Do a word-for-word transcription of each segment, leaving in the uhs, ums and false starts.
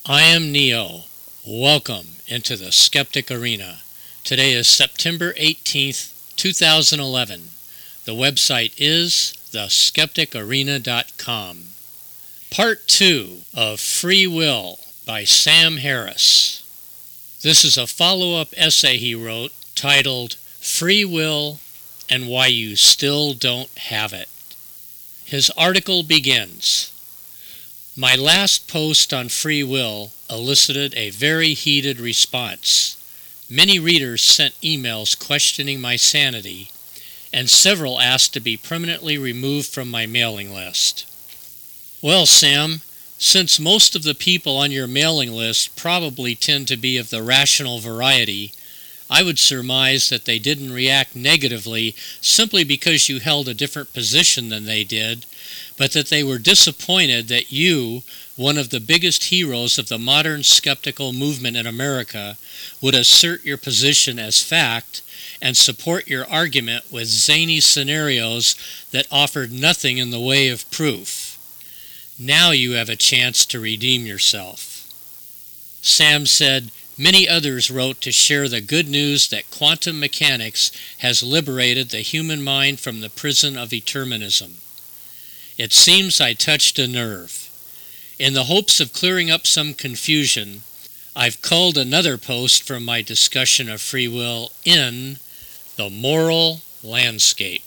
I am Neo. Welcome into the Skeptic Arena. Today is September eighteenth, two thousand eleven. The website is the skeptic arena dot com. Part two of Free Will by Sam Harris. This is a follow-up essay he wrote titled Free Will and Why You Still Don't Have It. His article begins. My last post on free will elicited a very heated response. Many readers sent emails questioning my sanity, and several asked to be permanently removed from my mailing list. Well, Sam, since most of the people on your mailing list probably tend to be of the rational variety, I would surmise that they didn't react negatively simply because you held a different position than they did, but that they were disappointed that you, one of the biggest heroes of the modern skeptical movement in America, would assert your position as fact and support your argument with zany scenarios that offered nothing in the way of proof. Now you have a chance to redeem yourself. Sam said, many others wrote to share the good news that quantum mechanics has liberated the human mind from the prison of determinism. It seems I touched a nerve. In the hopes of clearing up some confusion, I've culled another post from my discussion of free will in The Moral Landscape.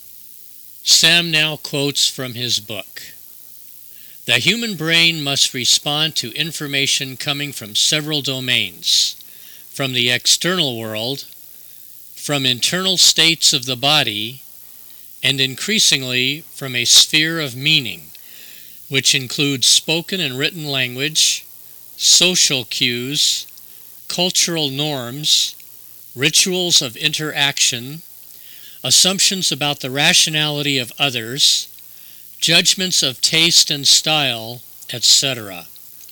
Sam now quotes from his book. The human brain must respond to information coming from several domains, from the external world, from internal states of the body, and increasingly from a sphere of meaning, which includes spoken and written language, social cues, cultural norms, rituals of interaction, assumptions about the rationality of others, judgments of taste and style, et cetera.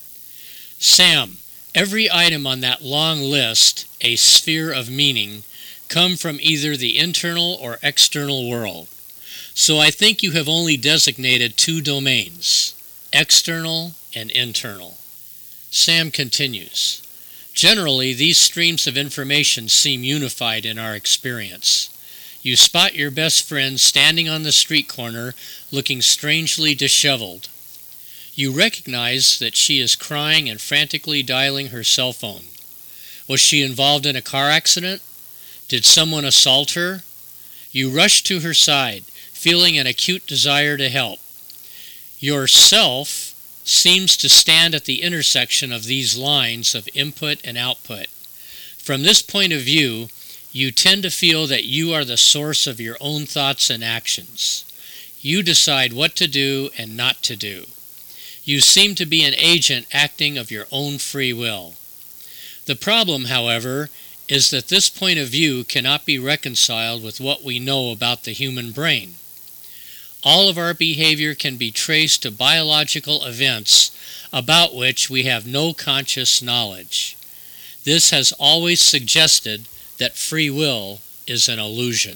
Sam, every item on that long list, a sphere of meaning, come from either the internal or external world. So I think you have only designated two domains, external and internal. Sam continues, generally these streams of information seem unified in our experience. You spot your best friend standing on the street corner looking strangely disheveled. You recognize that she is crying and frantically dialing her cell phone. Was she involved in a car accident? Did someone assault her? You rush to her side, feeling an acute desire to help. Your self seems to stand at the intersection of these lines of input and output. From this point of view, you tend to feel that you are the source of your own thoughts and actions. You decide what to do and not to do. You seem to be an agent acting of your own free will. The problem, however, is that this point of view cannot be reconciled with what we know about the human brain. All of our behavior can be traced to biological events about which we have no conscious knowledge. This has always suggested that free will is an illusion.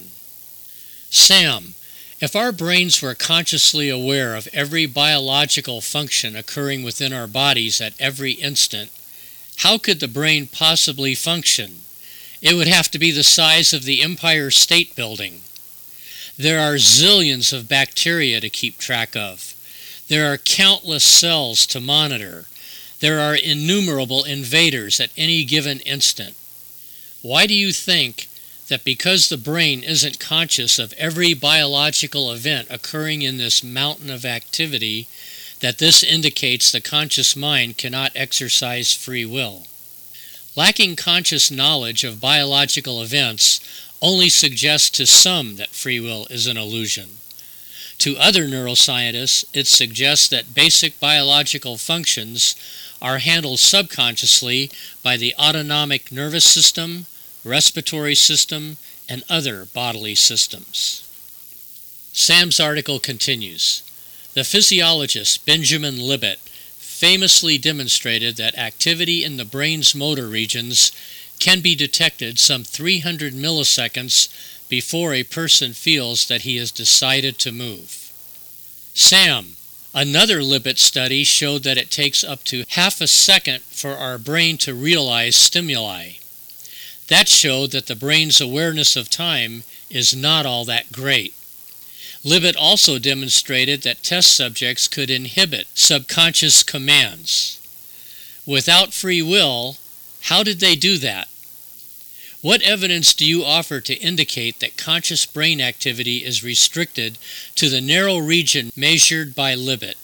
Sam, if our brains were consciously aware of every biological function occurring within our bodies at every instant, how could the brain possibly function? It would have to be the size of the Empire State Building. There are zillions of bacteria to keep track of. There are countless cells to monitor. There are innumerable invaders at any given instant. Why do you think that because the brain isn't conscious of every biological event occurring in this mountain of activity, that this indicates the conscious mind cannot exercise free will? Lacking conscious knowledge of biological events only suggests to some that free will is an illusion. To other neuroscientists, it suggests that basic biological functions are handled subconsciously by the autonomic nervous system, respiratory system, and other bodily systems. Sam's article continues. The physiologist Benjamin Libet famously demonstrated that activity in the brain's motor regions can be detected some three hundred milliseconds before a person feels that he has decided to move. Sam, Another Libet study showed that it takes up to half a second for our brain to realize stimuli. That showed that the brain's awareness of time is not all that great. Libet also demonstrated that test subjects could inhibit subconscious commands. Without free will, how did they do that? What evidence do you offer to indicate that conscious brain activity is restricted to the narrow region measured by Libet?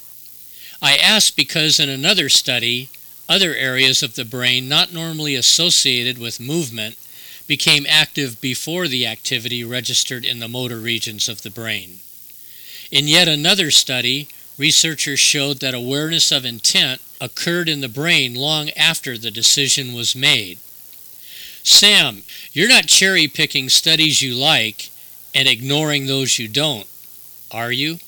I ask because in another study, other areas of the brain not normally associated with movement became active before the activity registered in the motor regions of the brain. In yet another study, researchers showed that awareness of intent occurred in the brain long after the decision was made. Sam, you're not cherry-picking studies you like and ignoring those you don't, are you?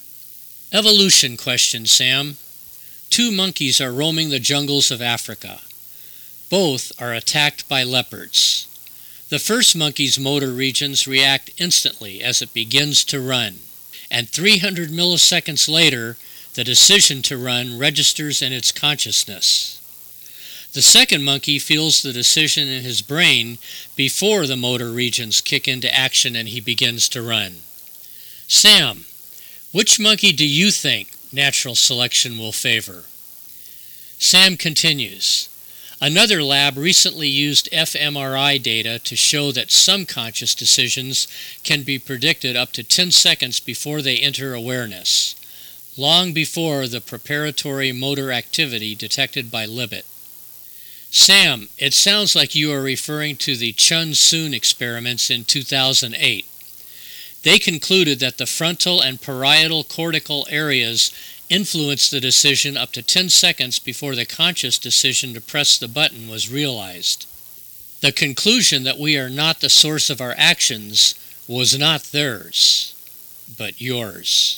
Evolution question, Sam. Two monkeys are roaming the jungles of Africa. Both are attacked by leopards. The first monkey's motor regions react instantly as it begins to run, and three hundred milliseconds later, the decision to run registers in its consciousness. The second monkey feels the decision in his brain before the motor regions kick into action and he begins to run. Sam, which monkey do you think natural selection will favor? Sam continues. Another lab recently used fMRI data to show that some conscious decisions can be predicted up to ten seconds before they enter awareness, long before the preparatory motor activity detected by Libet. Sam, it sounds like you are referring to the Chun-Soon experiments in two thousand eight. They concluded that the frontal and parietal cortical areas influenced the decision up to ten seconds before the conscious decision to press the button was realized. The conclusion that we are not the source of our actions was not theirs, but yours.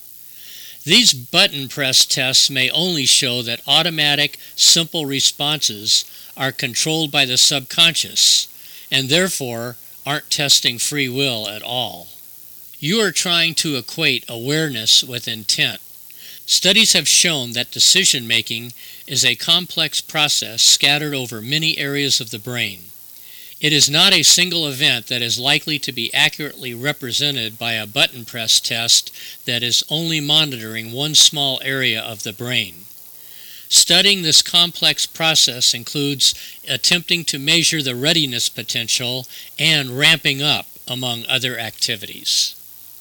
These button press tests may only show that automatic, simple responses are controlled by the subconscious, and therefore aren't testing free will at all. You are trying to equate awareness with intent. Studies have shown that decision-making is a complex process scattered over many areas of the brain. It is not a single event that is likely to be accurately represented by a button press test that is only monitoring one small area of the brain. Studying this complex process includes attempting to measure the readiness potential and ramping up, among other activities.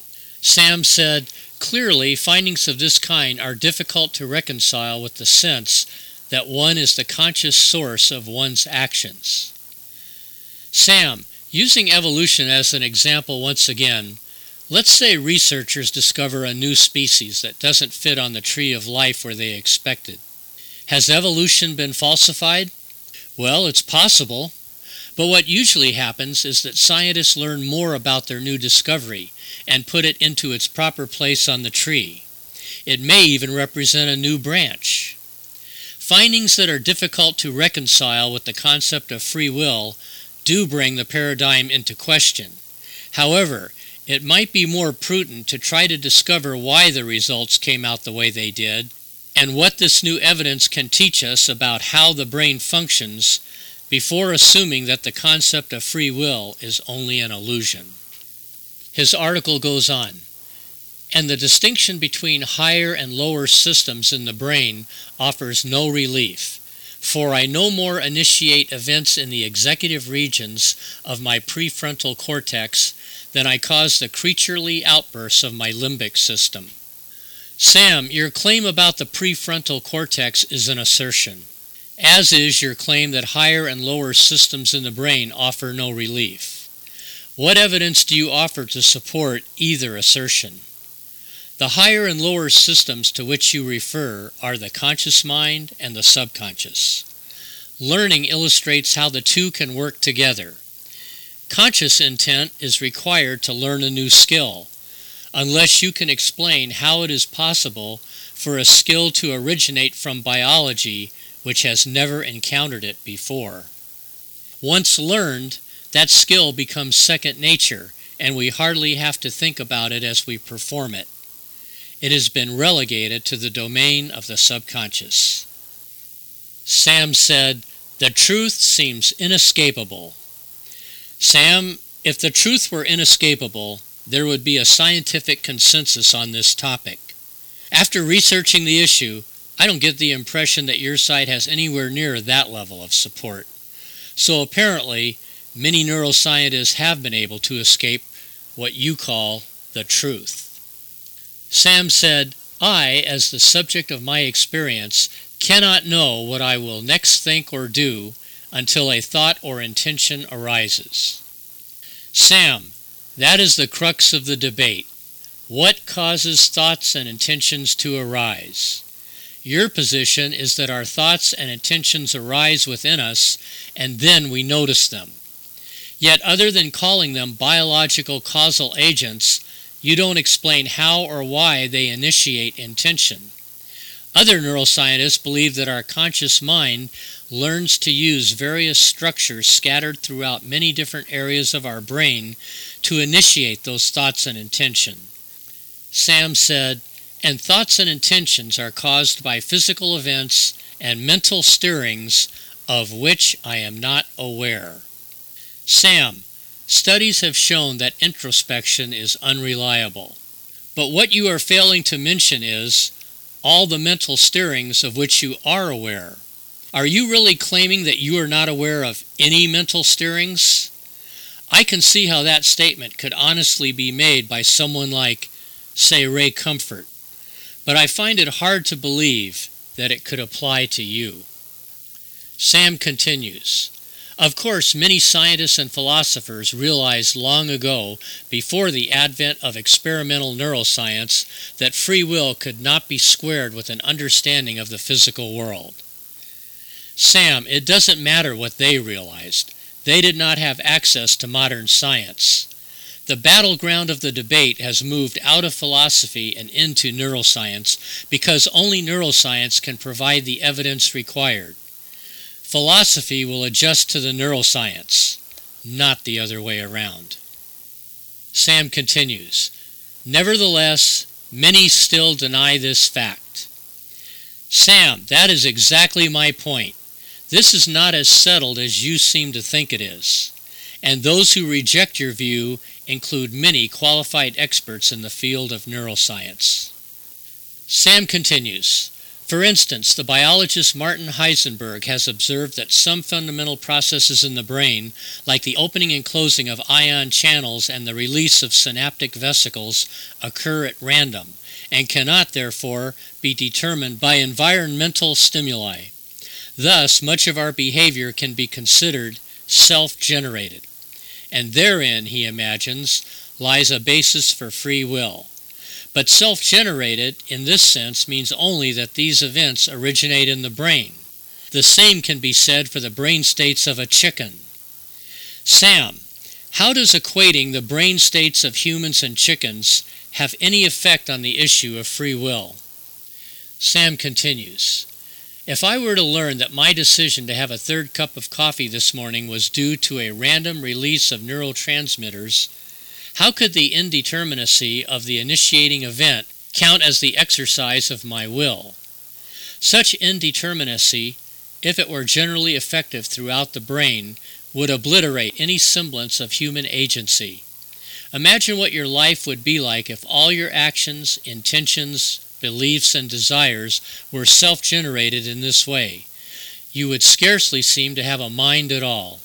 Sam said, clearly, findings of this kind are difficult to reconcile with the sense that one is the conscious source of one's actions. Sam, using evolution as an example once again, let's say researchers discover a new species that doesn't fit on the tree of life where they expected. Has evolution been falsified? Well, it's possible. But what usually happens is that scientists learn more about their new discovery and put it into its proper place on the tree. It may even represent a new branch. Findings that are difficult to reconcile with the concept of free will do bring the paradigm into question. However, it might be more prudent to try to discover why the results came out the way they did and what this new evidence can teach us about how the brain functions before assuming that the concept of free will is only an illusion. His article goes on, and the distinction between higher and lower systems in the brain offers no relief, for I no more initiate events in the executive regions of my prefrontal cortex than I cause the creaturely outbursts of my limbic system. Sam, your claim about the prefrontal cortex is an assertion, as is your claim that higher and lower systems in the brain offer no relief. What evidence do you offer to support either assertion? The higher and lower systems to which you refer are the conscious mind and the subconscious. Learning illustrates how the two can work together. Conscious intent is required to learn a new skill, unless you can explain how it is possible for a skill to originate from biology which has never encountered it before. Once learned, that skill becomes second nature, and we hardly have to think about it as we perform it. It has been relegated to the domain of the subconscious. Sam said, "The truth seems inescapable." Sam, if the truth were inescapable, there would be a scientific consensus on this topic. After researching the issue, I don't get the impression that your side has anywhere near that level of support. So apparently, many neuroscientists have been able to escape what you call the truth. Sam said, "I, as the subject of my experience, cannot know what I will next think or do until a thought or intention arises." Sam, that is the crux of the debate. What causes thoughts and intentions to arise? Your position is that our thoughts and intentions arise within us, and then we notice them. Yet other than calling them biological causal agents, you don't explain how or why they initiate intention. Other neuroscientists believe that our conscious mind learns to use various structures scattered throughout many different areas of our brain to initiate those thoughts and intention. Sam said, "And thoughts and intentions are caused by physical events and mental stirrings of which I am not aware." Sam, studies have shown that introspection is unreliable. But what you are failing to mention is all the mental stirrings of which you are aware. Are you really claiming that you are not aware of any mental stirrings? I can see how that statement could honestly be made by someone like, say, Ray Comfort, but I find it hard to believe that it could apply to you. Sam continues, "Of course, many scientists and philosophers realized long ago, before the advent of experimental neuroscience, that free will could not be squared with an understanding of the physical world." Sam, it doesn't matter what they realized. They did not have access to modern science. The battleground of the debate has moved out of philosophy and into neuroscience because only neuroscience can provide the evidence required. Philosophy will adjust to the neuroscience, not the other way around. Sam continues, "Nevertheless, many still deny this fact." Sam, that is exactly my point. This is not as settled as you seem to think it is. And those who reject your view include many qualified experts in the field of neuroscience. Sam continues, "For instance, the biologist Martin Heisenberg has observed that some fundamental processes in the brain, like the opening and closing of ion channels and the release of synaptic vesicles, occur at random, and cannot, therefore, be determined by environmental stimuli. Thus, much of our behavior can be considered self-generated, and therein, he imagines, lies a basis for free will. But self-generated, in this sense, means only that these events originate in the brain. The same can be said for the brain states of a chicken." Sam, how does equating the brain states of humans and chickens have any effect on the issue of free will? Sam continues, "If I were to learn that my decision to have a third cup of coffee this morning was due to a random release of neurotransmitters, how could the indeterminacy of the initiating event count as the exercise of my will? Such indeterminacy, if it were generally effective throughout the brain, would obliterate any semblance of human agency. Imagine what your life would be like if all your actions, intentions, beliefs, and desires were self-generated in this way. You would scarcely seem to have a mind at all."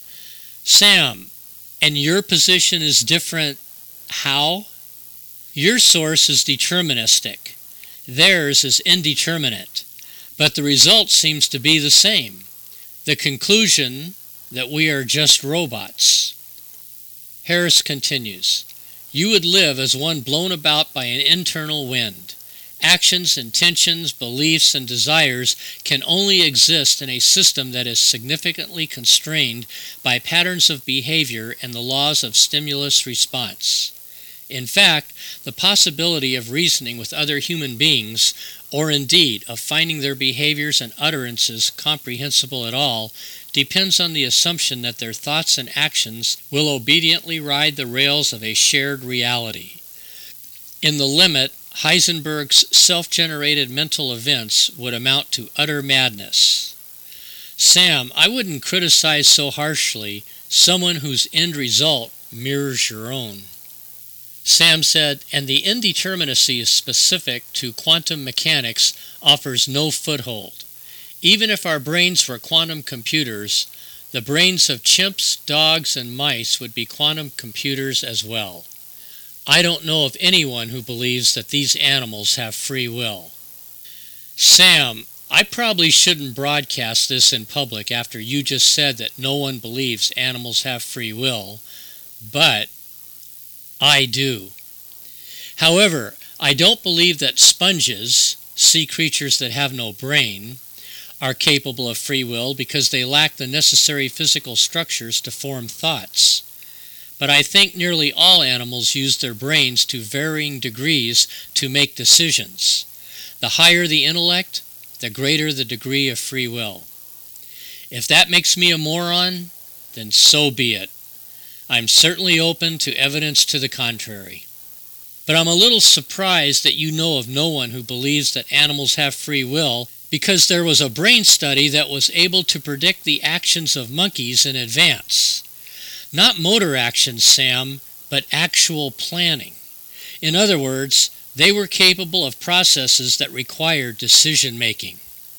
Sam, and your position is different how? Your source is deterministic. Theirs is indeterminate. But the result seems to be the same. The conclusion that we are just robots. Harris continues, "You would live as one blown about by an internal wind. Actions, intentions, beliefs, and desires can only exist in a system that is significantly constrained by patterns of behavior and the laws of stimulus response. In fact, the possibility of reasoning with other human beings, or indeed of finding their behaviors and utterances comprehensible at all, depends on the assumption that their thoughts and actions will obediently ride the rails of a shared reality. In the limit, Heisenberg's self-generated mental events would amount to utter madness. Sam, I wouldn't criticize so harshly someone whose end result mirrors your own. Sam said, and the indeterminacy specific to quantum mechanics offers no foothold. Even if our brains were quantum computers, the brains of chimps, dogs, and mice would be quantum computers as well. I don't know of anyone who believes that these animals have free will. Sam, I probably shouldn't broadcast this in public after you just said that no one believes animals have free will, but I do. However, I don't believe that sponges, sea creatures that have no brain, are capable of free will because they lack the necessary physical structures to form thoughts. But I think nearly all animals use their brains to varying degrees to make decisions. The higher the intellect, the greater the degree of free will. If that makes me a moron, then so be it. I'm certainly open to evidence to the contrary. But I'm a little surprised that you know of no one who believes that animals have free will, because there was a brain study that was able to predict the actions of monkeys in advance. Not motor actions, Sam, but actual planning. In other words, they were capable of processes that required decision-making.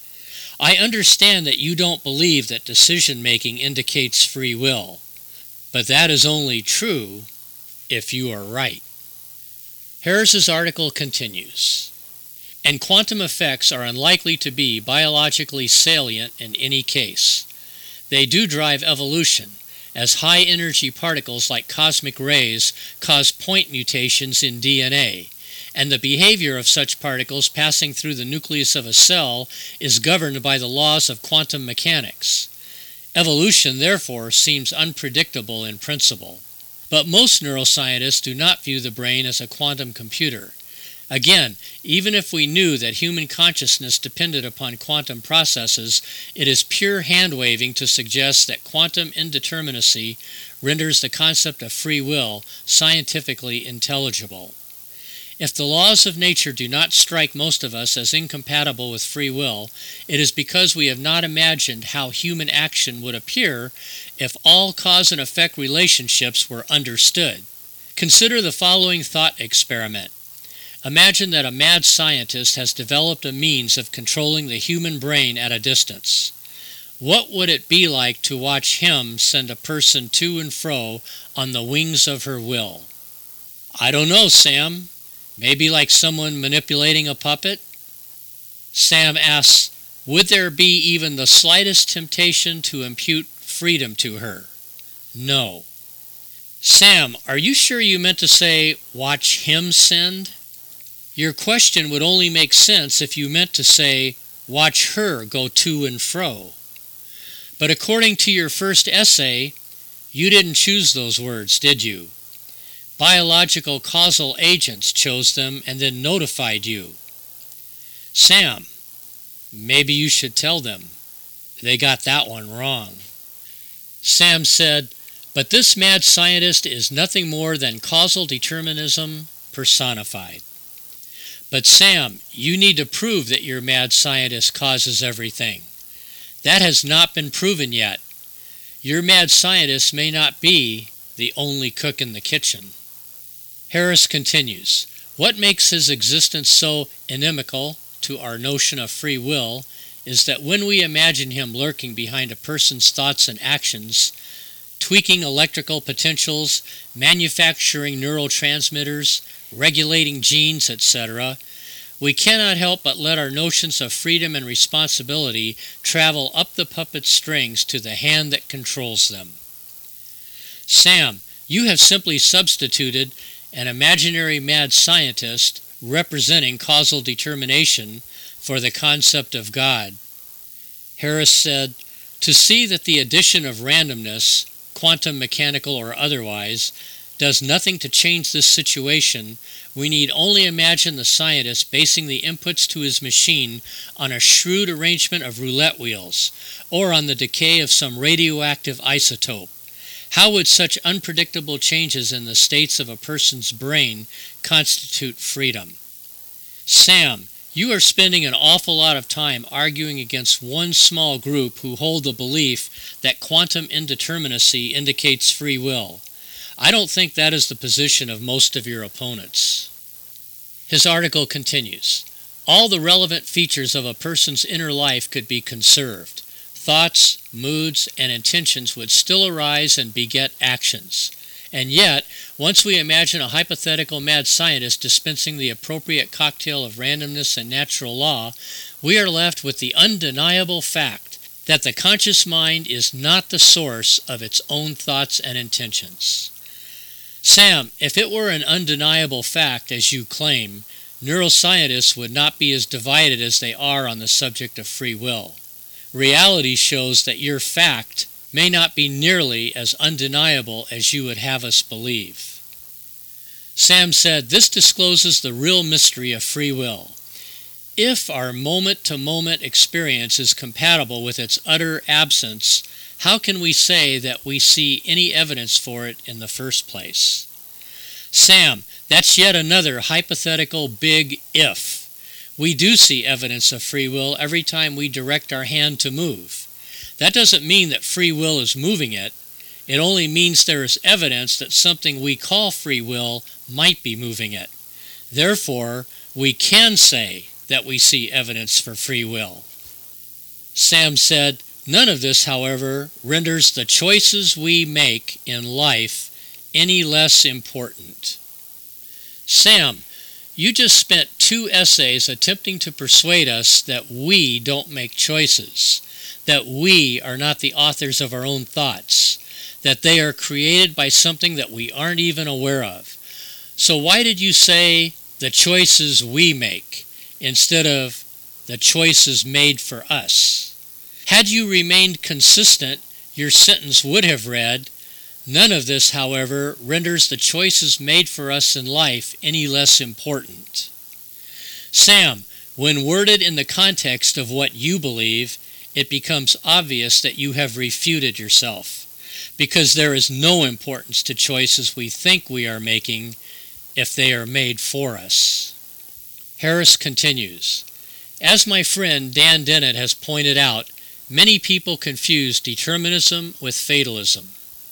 I understand that you don't believe that decision-making indicates free will, but that is only true if you are right. Harris's article continues, and quantum effects are unlikely to be biologically salient in any case. They do drive evolution, as high-energy particles like cosmic rays cause point mutations in D N A, and the behavior of such particles passing through the nucleus of a cell is governed by the laws of quantum mechanics. Evolution, therefore, seems unpredictable in principle. But most neuroscientists do not view the brain as a quantum computer. Again, even if we knew that human consciousness depended upon quantum processes, it is pure hand-waving to suggest that quantum indeterminacy renders the concept of free will scientifically intelligible. If the laws of nature do not strike most of us as incompatible with free will, it is because we have not imagined how human action would appear if all cause and effect relationships were understood. Consider the following thought experiment. Imagine that a mad scientist has developed a means of controlling the human brain at a distance. What would it be like to watch him send a person to and fro on the wings of her will? I don't know, Sam. Maybe like someone manipulating a puppet? Sam asks, would there be even the slightest temptation to impute freedom to her? No. Sam, are you sure you meant to say, watch him send? Your question would only make sense if you meant to say, watch her go to and fro. But according to your first essay, you didn't choose those words, did you? Biological causal agents chose them and then notified you. Sam, maybe you should tell them. They got that one wrong. Sam said, but this mad scientist is nothing more than causal determinism personified. But Sam, you need to prove that your mad scientist causes everything. That has not been proven yet. Your mad scientist may not be the only cook in the kitchen. Harris continues, what makes his existence so inimical to our notion of free will is that when we imagine him lurking behind a person's thoughts and actions, tweaking electrical potentials, manufacturing neurotransmitters, regulating genes, et cetera, we cannot help but let our notions of freedom and responsibility travel up the puppet strings to the hand that controls them. Sam, you have simply substituted an imaginary mad scientist representing causal determination for the concept of God. Harris said, to see that the addition of randomness, quantum mechanical or otherwise, does nothing to change this situation, we need only imagine the scientist basing the inputs to his machine on a shrewd arrangement of roulette wheels, or on the decay of some radioactive isotope. How would such unpredictable changes in the states of a person's brain constitute freedom? Sam, you are spending an awful lot of time arguing against one small group who hold the belief that quantum indeterminacy indicates free will. I don't think that is the position of most of your opponents. His article continues. All the relevant features of a person's inner life could be conserved. Thoughts, moods, and intentions would still arise and beget actions. And yet, once we imagine a hypothetical mad scientist dispensing the appropriate cocktail of randomness and natural law, we are left with the undeniable fact that the conscious mind is not the source of its own thoughts and intentions. Sam, if it were an undeniable fact, as you claim, neuroscientists would not be as divided as they are on the subject of free will. Reality shows that your fact may not be nearly as undeniable as you would have us believe. Sam said, this discloses the real mystery of free will. If our moment-to-moment experience is compatible with its utter absence, how can we say that we see any evidence for it in the first place? Sam, that's yet another hypothetical big if. We do see evidence of free will every time we direct our hand to move. That doesn't mean that free will is moving it. It only means there is evidence that something we call free will might be moving it. Therefore, we can say that we see evidence for free will. Sam said, none of this, however, renders the choices we make in life any less important. Sam, you just spent two essays attempting to persuade us that we don't make choices, that we are not the authors of our own thoughts, that they are created by something that we aren't even aware of. So why did you say the choices we make instead of the choices made for us? Had you remained consistent, your sentence would have read, none of this, however, renders the choices made for us in life any less important. Sam, when worded in the context of what you believe, it becomes obvious that you have refuted yourself, because there is no importance to choices we think we are making if they are made for us. Harris continues, as my friend Dan Dennett has pointed out, many people confuse determinism with fatalism.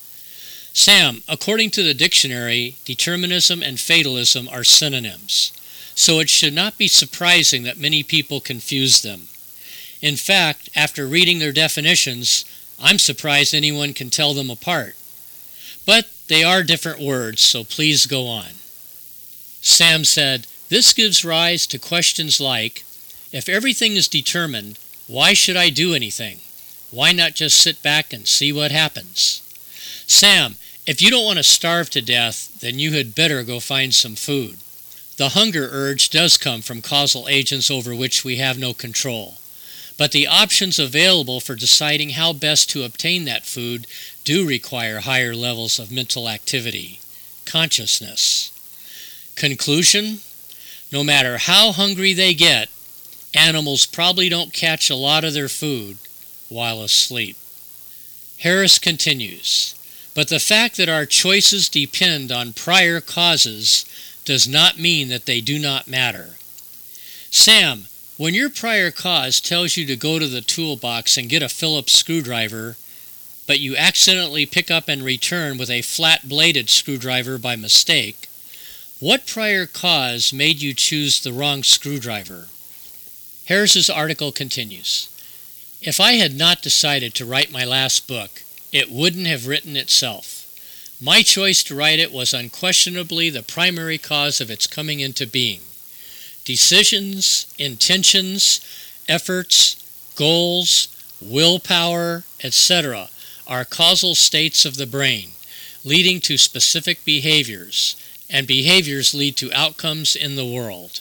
Sam, according to the dictionary, determinism and fatalism are synonyms, so it should not be surprising that many people confuse them. In fact, after reading their definitions, I'm surprised anyone can tell them apart. But they are different words, so please go on. Sam said, this gives rise to questions like, if everything is determined, why should I do anything? Why not just sit back and see what happens? Sam, if you don't want to starve to death, then you had better go find some food. The hunger urge does come from causal agents over which we have no control. But the options available for deciding how best to obtain that food do require higher levels of mental activity, consciousness. Conclusion? No matter how hungry they get, animals probably don't catch a lot of their food while asleep. Harris continues, but the fact that our choices depend on prior causes does not mean that they do not matter. Sam, when your prior cause tells you to go to the toolbox and get a Phillips screwdriver, but you accidentally pick up and return with a flat-bladed screwdriver by mistake, what prior cause made you choose the wrong screwdriver? Harris's article continues, if I had not decided to write my last book, it wouldn't have written itself. My choice to write it was unquestionably the primary cause of its coming into being. Decisions, intentions, efforts, goals, willpower, et cetera are causal states of the brain, leading to specific behaviors, and behaviors lead to outcomes in the world.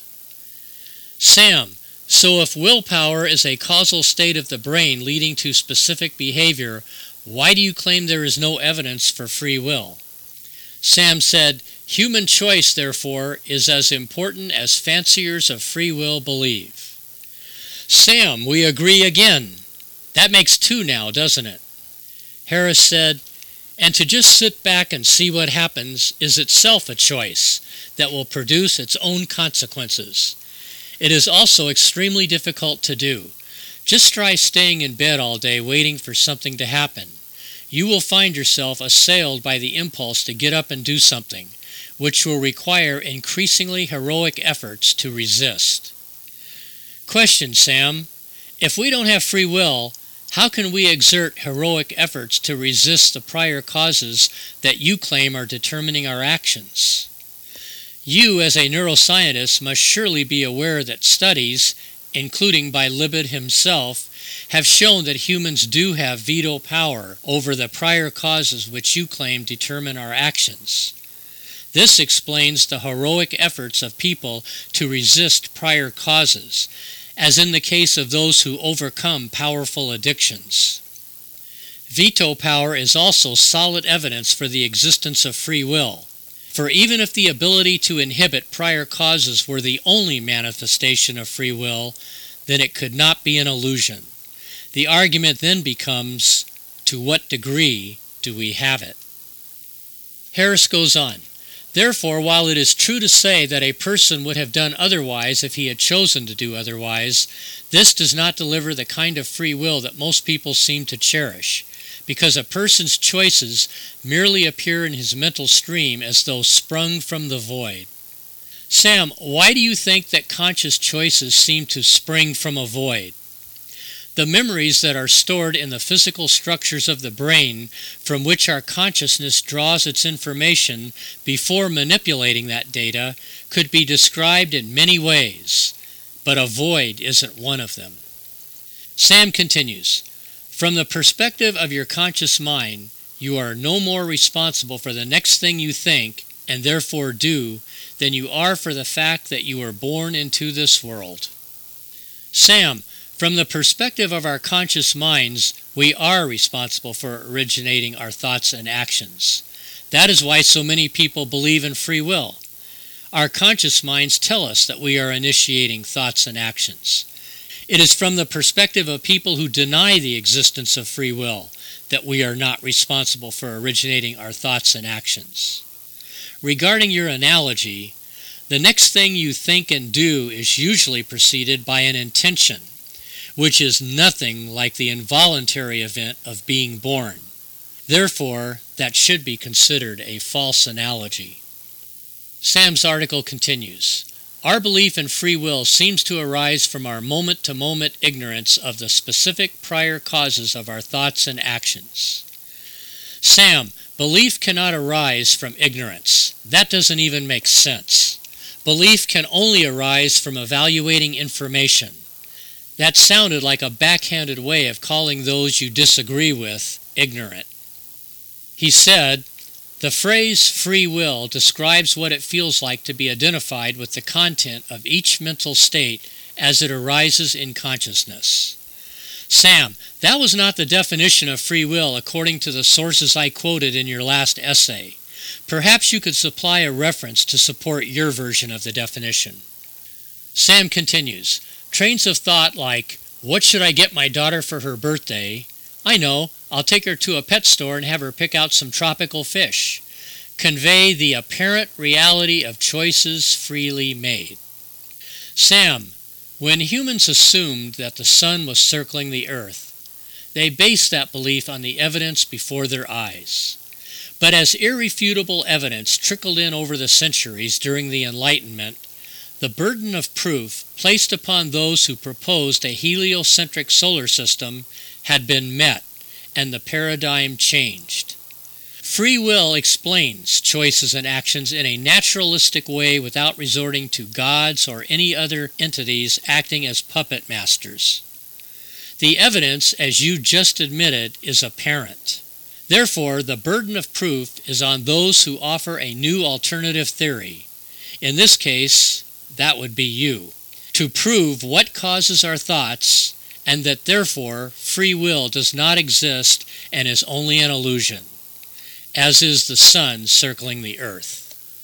Sam, so if willpower is a causal state of the brain leading to specific behavior, why do you claim there is no evidence for free will? Sam said, human choice, therefore, is as important as fanciers of free will believe. Sam, we agree again. That makes two now, doesn't it? Harris said, and to just sit back and see what happens is itself a choice that will produce its own consequences. It is also extremely difficult to do. Just try staying in bed all day waiting for something to happen. You will find yourself assailed by the impulse to get up and do something, which will require increasingly heroic efforts to resist. Question, Sam. If we don't have free will, how can we exert heroic efforts to resist the prior causes that you claim are determining our actions? You, as a neuroscientist, must surely be aware that studies, including by Libet himself, have shown that humans do have veto power over the prior causes which you claim determine our actions. This explains the heroic efforts of people to resist prior causes, as in the case of those who overcome powerful addictions. Veto power is also solid evidence for the existence of free will, for even if the ability to inhibit prior causes were the only manifestation of free will, then it could not be an illusion. The argument then becomes, to what degree do we have it? Harris goes on, therefore, while it is true to say that a person would have done otherwise if he had chosen to do otherwise, this does not deliver the kind of free will that most people seem to cherish, because a person's choices merely appear in his mental stream as though sprung from the void. Sam, why do you think that conscious choices seem to spring from a void? The memories that are stored in the physical structures of the brain from which our consciousness draws its information before manipulating that data could be described in many ways, but a void isn't one of them. Sam continues, from the perspective of your conscious mind, you are no more responsible for the next thing you think and therefore do than you are for the fact that you were born into this world. Sam, from the perspective of our conscious minds, we are responsible for originating our thoughts and actions. That is why so many people believe in free will. Our conscious minds tell us that we are initiating thoughts and actions. It is from the perspective of people who deny the existence of free will that we are not responsible for originating our thoughts and actions. Regarding your analogy, the next thing you think and do is usually preceded by an intention, which is nothing like the involuntary event of being born. Therefore, that should be considered a false analogy. Sam's article continues, our belief in free will seems to arise from our moment-to-moment ignorance of the specific prior causes of our thoughts and actions. Sam, belief cannot arise from ignorance. That doesn't even make sense. Belief can only arise from evaluating information. That sounded like a backhanded way of calling those you disagree with ignorant. He said, the phrase free will describes what it feels like to be identified with the content of each mental state as it arises in consciousness. Sam, that was not the definition of free will according to the sources I quoted in your last essay. Perhaps you could supply a reference to support your version of the definition. Sam continues, trains of thought like, what should I get my daughter for her birthday? I know, I'll take her to a pet store and have her pick out some tropical fish. Convey the apparent reality of choices freely made. Sam, when humans assumed that the sun was circling the earth, they based that belief on the evidence before their eyes. But as irrefutable evidence trickled in over the centuries during the Enlightenment, the burden of proof placed upon those who proposed a heliocentric solar system had been met, and the paradigm changed. Free will explains choices and actions in a naturalistic way without resorting to gods or any other entities acting as puppet masters. The evidence, as you just admitted, is apparent. Therefore, the burden of proof is on those who offer a new alternative theory. In this case, that would be you, to prove what causes our thoughts and that therefore free will does not exist and is only an illusion, as is the sun circling the earth.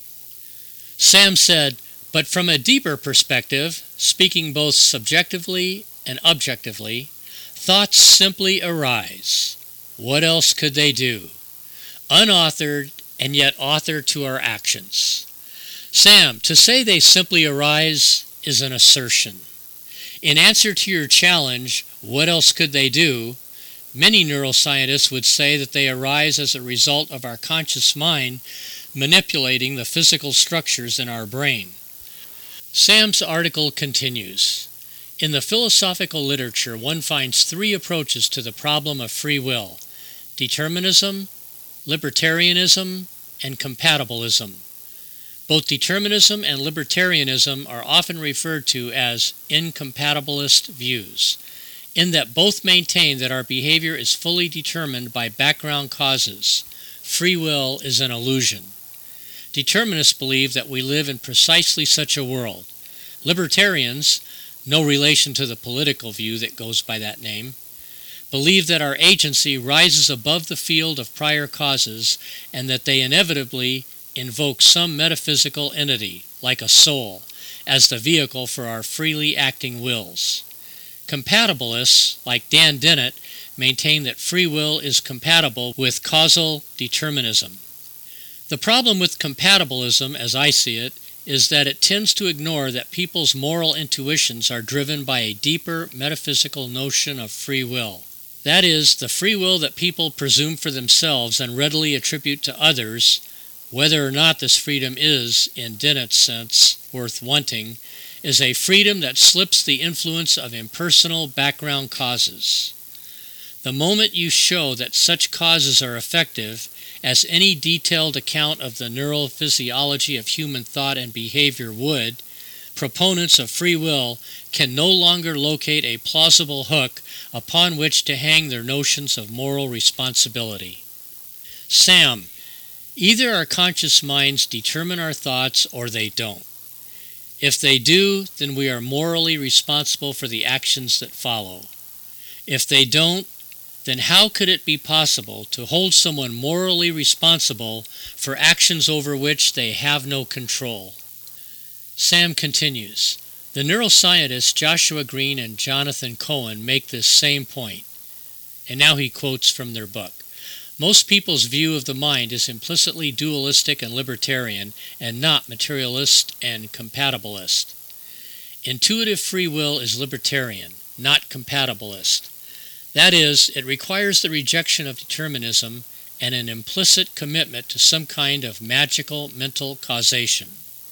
Sam said, but from a deeper perspective, speaking both subjectively and objectively, thoughts simply arise. What else could they do? Unauthored and yet author to our actions. Sam, to say they simply arise is an assertion. In answer to your challenge, what else could they do? Many neuroscientists would say that they arise as a result of our conscious mind manipulating the physical structures in our brain. Sam's article continues. In the philosophical literature, one finds three approaches to the problem of free will: determinism, libertarianism, and compatibilism. Both determinism and libertarianism are often referred to as incompatibilist views, in that both maintain that our behavior is fully determined by background causes. Free will is an illusion. Determinists believe that we live in precisely such a world. Libertarians, no relation to the political view that goes by that name, believe that our agency rises above the field of prior causes and that they inevitably invoke some metaphysical entity, like a soul, as the vehicle for our freely acting wills. Compatibilists, like Dan Dennett, maintain that free will is compatible with causal determinism. The problem with compatibilism, as I see it, is that it tends to ignore that people's moral intuitions are driven by a deeper metaphysical notion of free will. That is, the free will that people presume for themselves and readily attribute to others, whether or not this freedom is, in Dennett's sense, worth wanting, is a freedom that slips the influence of impersonal background causes. The moment you show that such causes are effective, as any detailed account of the neurophysiology of human thought and behavior would, proponents of free will can no longer locate a plausible hook upon which to hang their notions of moral responsibility. Sam, either our conscious minds determine our thoughts or they don't. If they do, then we are morally responsible for the actions that follow. If they don't, then how could it be possible to hold someone morally responsible for actions over which they have no control? Sam continues, the neuroscientists Joshua Green and Jonathan Cohen make this same point. And now he quotes from their book. Most people's view of the mind is implicitly dualistic and libertarian, and not materialist and compatibilist. Intuitive free will is libertarian, not compatibilist. That is, it requires the rejection of determinism and an implicit commitment to some kind of magical mental causation.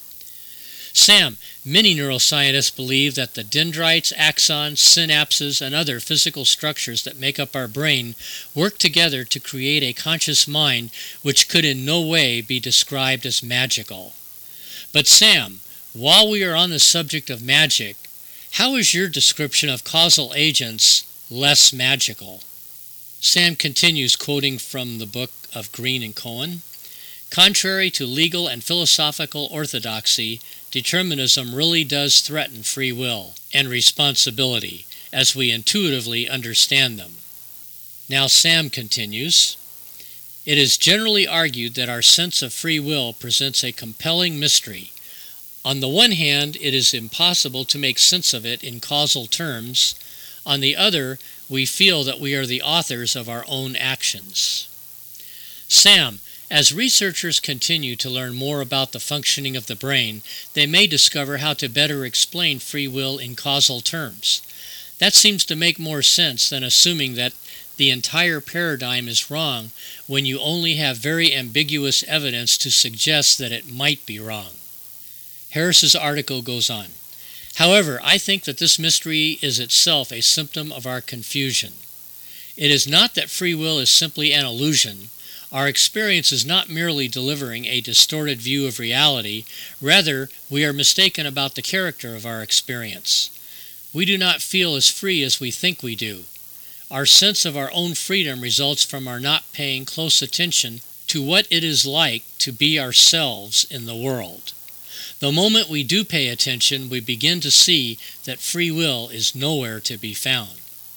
Sam, many neuroscientists believe that the dendrites, axons, synapses, and other physical structures that make up our brain work together to create a conscious mind which could in no way be described as magical. But Sam, while we are on the subject of magic, how is your description of causal agents less magical? Sam continues, quoting from the book of Green and Cohen. Contrary to legal and philosophical orthodoxy, determinism really does threaten free will and responsibility as we intuitively understand them. Now Sam continues, it is generally argued that our sense of free will presents a compelling mystery. On the one hand, it is impossible to make sense of it in causal terms. On the other, we feel that we are the authors of our own actions. Sam, as researchers continue to learn more about the functioning of the brain, they may discover how to better explain free will in causal terms. That seems to make more sense than assuming that the entire paradigm is wrong when you only have very ambiguous evidence to suggest that it might be wrong. Harris's article goes on. However, I think that this mystery is itself a symptom of our confusion. It is not that free will is simply an illusion. Our experience is not merely delivering a distorted view of reality. Rather, we are mistaken about the character of our experience. We do not feel as free as we think we do. Our sense of our own freedom results from our not paying close attention to what it is like to be ourselves in the world. The moment we do pay attention, we begin to see that free will is nowhere to be found.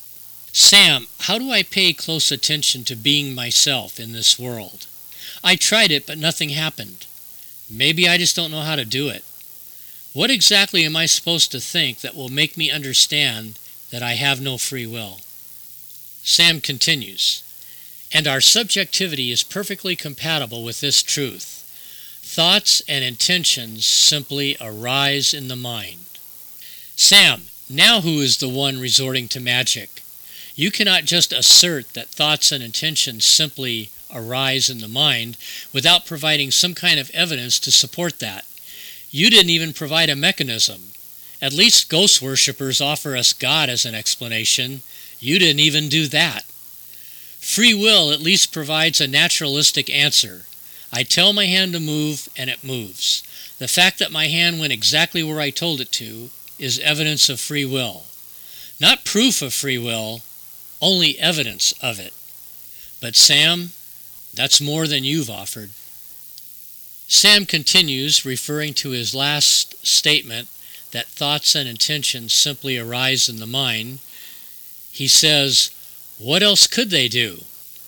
Sam, how do I pay close attention to being myself in this world? I tried it, but nothing happened. Maybe I just don't know how to do it. What exactly am I supposed to think that will make me understand that I have no free will? Sam continues, and our subjectivity is perfectly compatible with this truth. Thoughts and intentions simply arise in the mind. Sam, now who is the one resorting to magic? You cannot just assert that thoughts and intentions simply arise in the mind without providing some kind of evidence to support that. You didn't even provide a mechanism. At least ghost worshippers offer us God as an explanation. You didn't even do that. Free will at least provides a naturalistic answer. I tell my hand to move, and it moves. The fact that my hand went exactly where I told it to is evidence of free will. Not proof of free will, only evidence of it. But Sam, that's more than you've offered. Sam continues, referring to his last statement that thoughts and intentions simply arise in the mind. He says, what else could they do?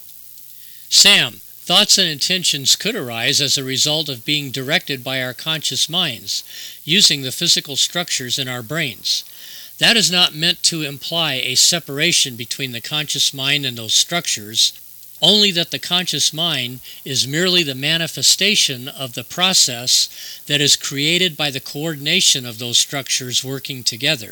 Sam, thoughts and intentions could arise as a result of being directed by our conscious minds, using the physical structures in our brains. That is not meant to imply a separation between the conscious mind and those structures, only that the conscious mind is merely the manifestation of the process that is created by the coordination of those structures working together.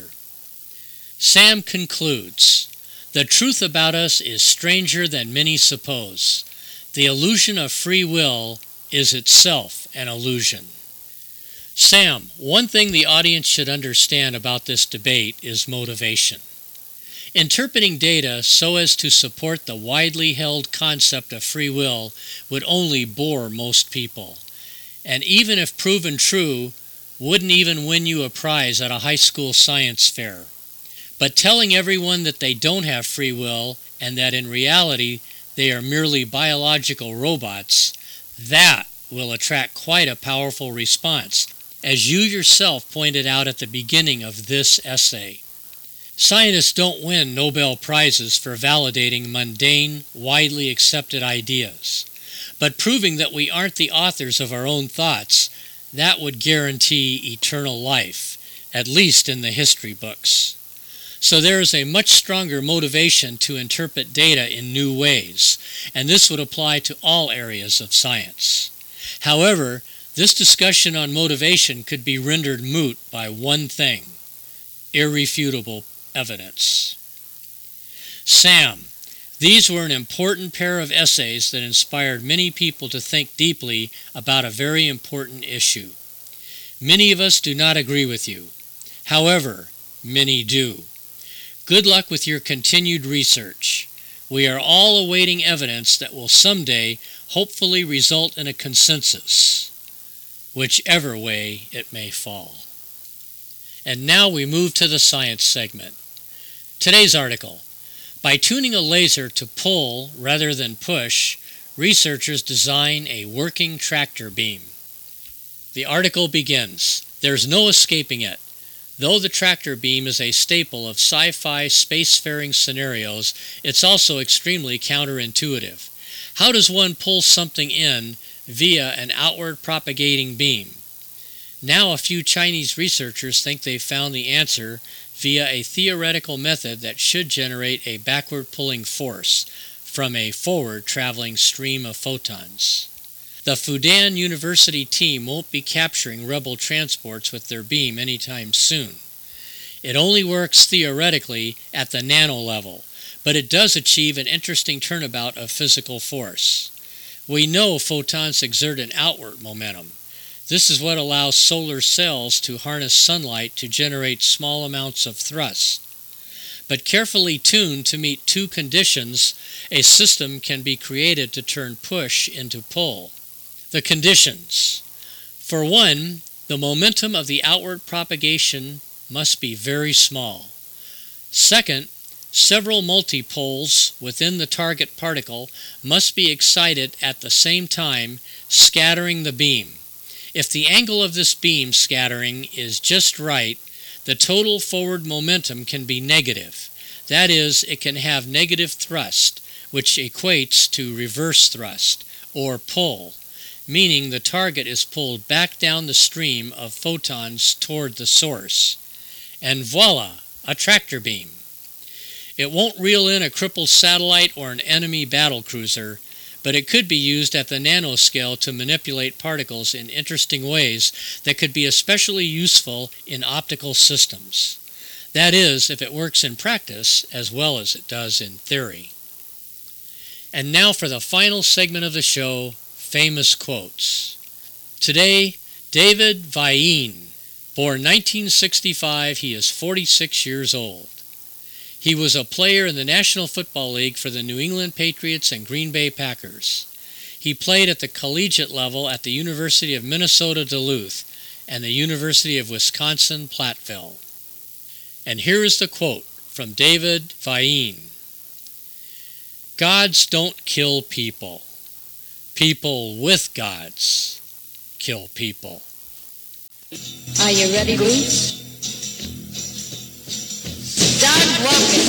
Sam concludes, the truth about us is stranger than many suppose. The illusion of free will is itself an illusion. Sam, one thing the audience should understand about this debate is motivation. Interpreting data so as to support the widely held concept of free will would only bore most people, and even if proven true, wouldn't even win you a prize at a high school science fair. But telling everyone that they don't have free will and that in reality they are merely biological robots, that will attract quite a powerful response, as you yourself pointed out at the beginning of this essay. Scientists don't win Nobel Prizes for validating mundane, widely accepted ideas, but proving that we aren't the authors of our own thoughts, that would guarantee eternal life, at least in the history books. So there is a much stronger motivation to interpret data in new ways, and this would apply to all areas of science. However, this discussion on motivation could be rendered moot by one thing: irrefutable evidence. Sam, these were an important pair of essays that inspired many people to think deeply about a very important issue. Many of us do not agree with you. However, many do. Good luck with your continued research. We are all awaiting evidence that will someday hopefully result in a consensus, whichever way it may fall. And now we move to the science segment. Today's article: by tuning a laser to pull rather than push, researchers design a working tractor beam. The article begins, there's no escaping it. Though the tractor beam is a staple of sci-fi spacefaring scenarios, it's also extremely counterintuitive. How does one pull something in via an outward propagating beam? Now a few Chinese researchers think they've found the answer via a theoretical method that should generate a backward pulling force from a forward traveling stream of photons. The Fudan University team won't be capturing rebel transports with their beam anytime soon. It only works theoretically at the nano level, but it does achieve an interesting turnabout of physical force. We know photons exert an outward momentum. This is what allows solar cells to harness sunlight to generate small amounts of thrust. But carefully tuned to meet two conditions, a system can be created to turn push into pull. The conditions: for one, the momentum of the outward propagation must be very small. Second, several multipoles within the target particle must be excited at the same time, scattering the beam. If the angle of this beam scattering is just right, the total forward momentum can be negative. That is, it can have negative thrust, which equates to reverse thrust, or pull, meaning the target is pulled back down the stream of photons toward the source. And voila, a tractor beam. It won't reel in a crippled satellite or an enemy battle cruiser, but it could be used at the nanoscale to manipulate particles in interesting ways that could be especially useful in optical systems. That is, if it works in practice as well as it does in theory. And now for the final segment of the show, famous quotes. Today, David Vaiin. Born nineteen sixty-five, he is forty-six years old. He was a player in the National Football League for the New England Patriots and Green Bay Packers. He played at the collegiate level at the University of Minnesota Duluth and the University of Wisconsin-Platteville. And here is the quote from David Vaiin. Gods don't kill people. People with gods kill people. Are you ready, Boots? Start walking.